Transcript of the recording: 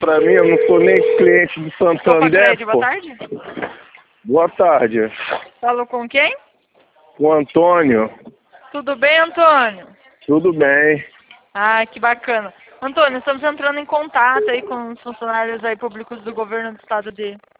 Pra mim, eu não sou nem cliente do Santander, Boa pô. tarde. Boa tarde. Falou com quem? O Antônio. Tudo bem, Antônio? Tudo bem. Ah, que bacana. Antônio, estamos entrando em contato aí com os funcionários aí públicos do governo do estado de